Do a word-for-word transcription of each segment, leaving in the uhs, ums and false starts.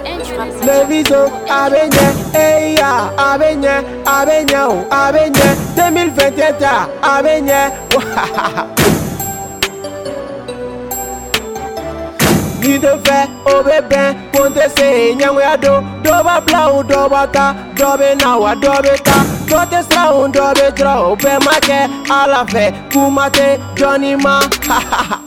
Leviso, abenye, eya, abenye, abenye, oh, abenye, deux mille vingt et un, abenye, ni de fait, au bébé, ponte se, nyangwe do, doba blau, doba ta, dobe nawa, dobe ta, dote straun, dobe tro, be make, à la fe, kumate, Johnny ma, ha ha ha.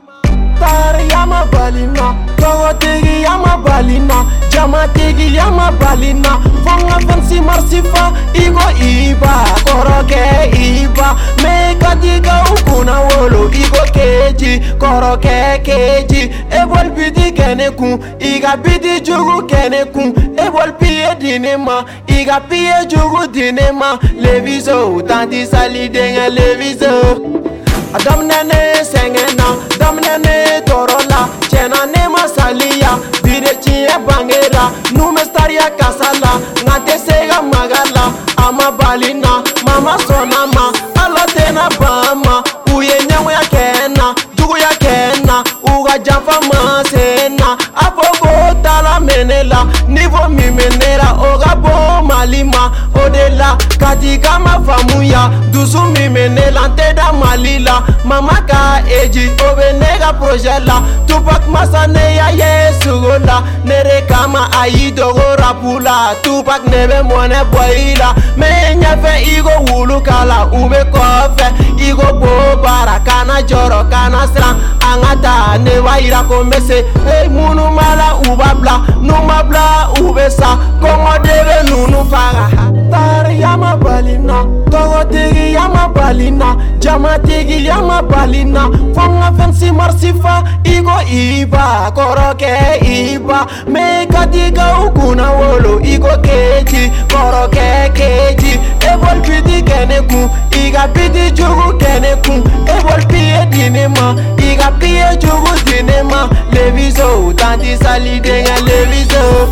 Tar yama balina, Togo tegi yama balina, Jama tegi yama balina, Fonga fansi marsifa, Igo iba, Koroke iba, Meka diga ukuna wolo, Igo keji, Koroke keji, Ebol bidi kenekun, Iga bidi jugu kenekun, Ebol piye dinema, Iga piye jugu dinema, Leviso, tanti sali denga Leviso. Dam nene sengena, dam nene torola, chena ne masalia, bide chie bangera, nume staria kasala, ngate sega magala, ama balina, mama sonama, alotena bama, uye nyawe ya kena, jugu ya kena, uga jafa masena, apogo tala menela, nivo mi menera, oga bo malima, odela, katika mafamuya, dusu mi menela, teda malila, mama ka eji, obe nega projela, tupak masane ya yesu gola, nere kama aidogo rapula, tupak nebe mone boila, me nyafe igo wulu kala, ube kofe, igo bobara, kana joro, kana sran, angata neva ira komese, hey munu mala ubabla, numabla ubesa, kongo debe nunu faga, tar yama balina, togo tegi yama balina, jama tegi yama balina, fonga fansi marsifa, igo iba, koroke iba, meka diga ukuna wolo, igo keji, koroke keji, ebol pidi kenekun, iga pidi jugu kenekun, ebol piye dinema, iga piye jugu dinema, Leviso, tanti sali denga Leviso.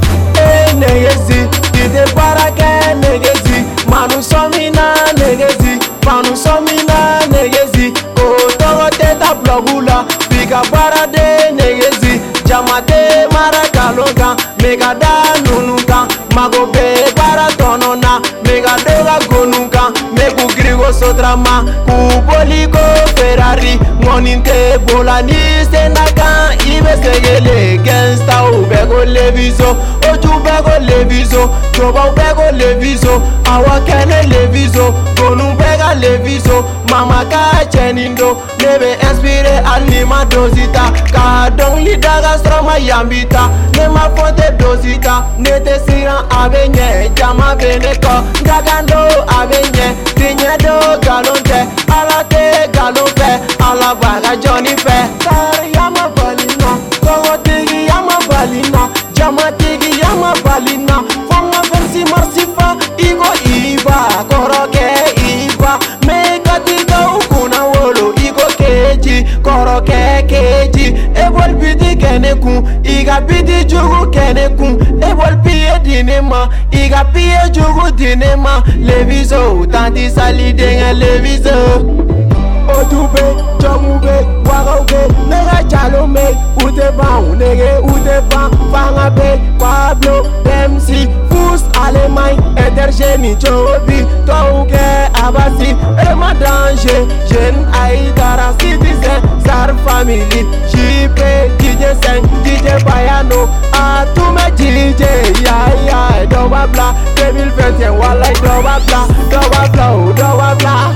Eh negezi, dide barake negezi, manu somina negezi, manu somina negezi, o togo teta blogula, biga barade negezi, jamate mara kalonga, mega da nunuka, mago be bara tonona, mega doga gonuka, megu grigo sotrama, kuboliko Ferrari, moninte bolani senaka, ibe segele, gangsta ubego Leviso, oju bego Leviso, joba ubego Leviso, awa kene Leviso, gonu bega Leviso, mama ka chenindo, nebe inspire alima dosita, ka dong lidaga strama yambita, nema fonte dosita, nete siran abenye, jama beneko, gagando abenye, tinye do galonte, alate galonfe, alabaga Johnny fe, tar yama balina, togo tegi yama balina, jama tegi yama balina, fonga fansi marsifa, igo iba, koroke iba, meka diga ukuna wolo, igo keji, koroke keji, ebol bidi kenekun, iga bidi jugu kenekun, ebol piye dinema, iga piye jugu dinema, Leviso, tanti sali denga Leviso. Odube, jomube, wagaube, nega chalome, ute ban, nege ute ban, fanga be, Pablo, M C, Fus, Allemagne, Intergeni, Jobi, Touke, Abasi, Ema Danger, Jeune Aïdara, Citizen, Sar Family, J P, D J Sen, D J Bayano, a tous mes D J, ya ya, doba bla, deux mille vingt et un, walay, doba bla, doba bla, doba bla.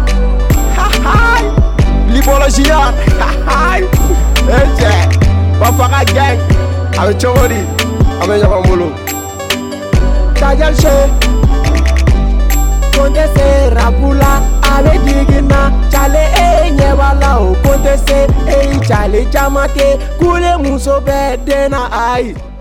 Libologia, eche, Bafaka gang, avec Chomori, avec Yamamolo. Tajal she, konde se rapula, avec digina, chale e nyewala o konde se e chale jamake, kule muso bedena ai.